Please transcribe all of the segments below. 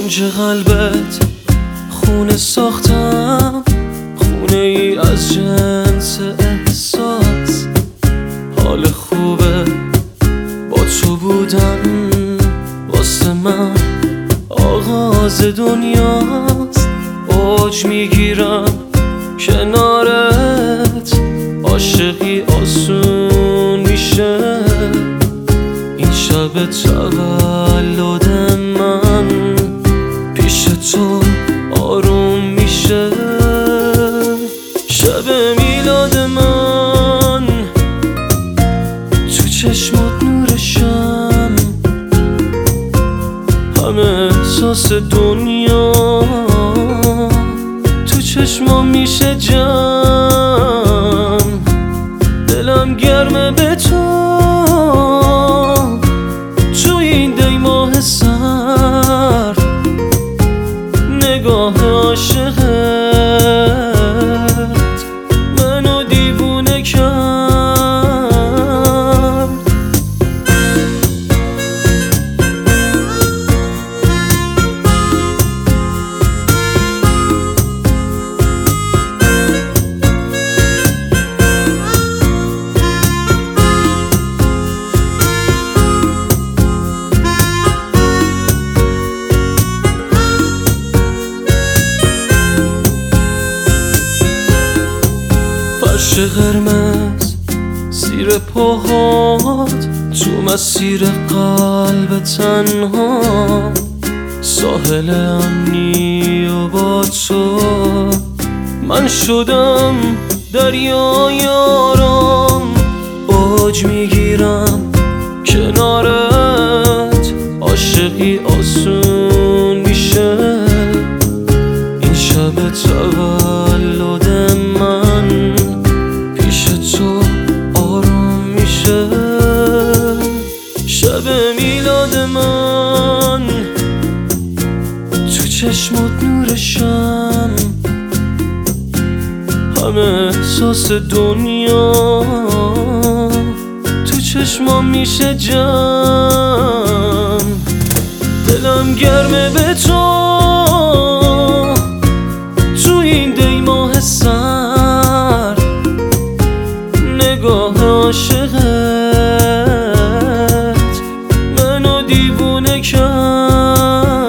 کنج قلبت خونه ساختم، خونه ای از جنس احساس. حال خوبه با تو بودن واسه من آغاز دنیاست. اوج میگیرم کنارت، عاشقی آسون میشه. این شب تولد من پیش تو آروم میشه. شب میلاد من تو چشمات نورشم، همه احساس دنیا تو چشمام میشه جمع. دلم گرمه به تو تو این دی ماه سر، نگاه عاشقت منو دیوونه کرد. فرش قرمز زیر پاهات، تو مسیر قلب تنها. ساحل امنی و با تو من شدم دریای آرام. اوج میگیرم کنارت، عاشقی آسون میشه. این شب تولد من پیش تو آروم میشه. شب میلاد من تو چشمات نورشم، همه احساس دنیا تو چشمام میشه جمع. دلم گرمه به تو تو این دی ماه سر، نگاه عاشقت منو دیوونه کرد.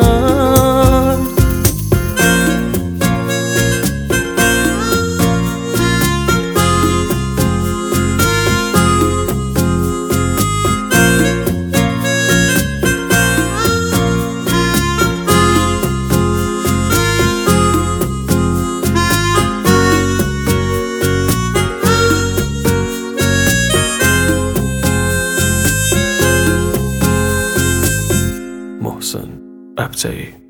محسن ابتهی.